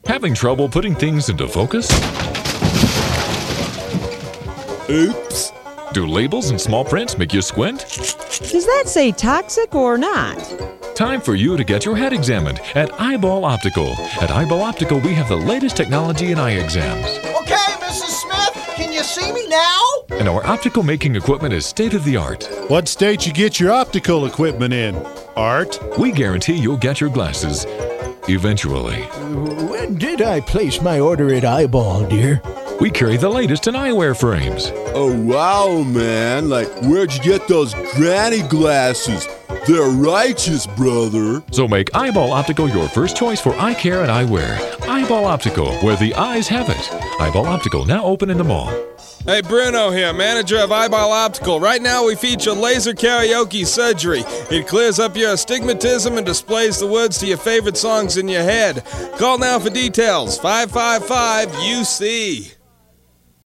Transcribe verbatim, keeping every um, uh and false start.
Having trouble putting things into focus? Oops. Do labels and small print make you squint? Does that say toxic or not? Time for you to get your head examined at Eyeball Optical. At Eyeball Optical, we have the latest technology in eye exams. Okay, Missus Smith, can you see me now? And our optical making equipment is state-of-the-art. What state you get your optical equipment in? Art? We guarantee you'll get your glasses eventually. When did I place my order at Eyeball, dear? We carry the latest in eyewear frames. Oh, wow, man. Like, where'd you get those granny glasses? They're righteous, brother. So make Eyeball Optical your first choice for eye care and eyewear. Eyeball Optical, where the eyes have it. Eyeball Optical, now open in the mall. Hey, Bruno here, manager of Eyeball Optical. Right now we feature laser karaoke surgery. It clears up your astigmatism and displays the words to your favorite songs in your head. Call now for details. five five five U C.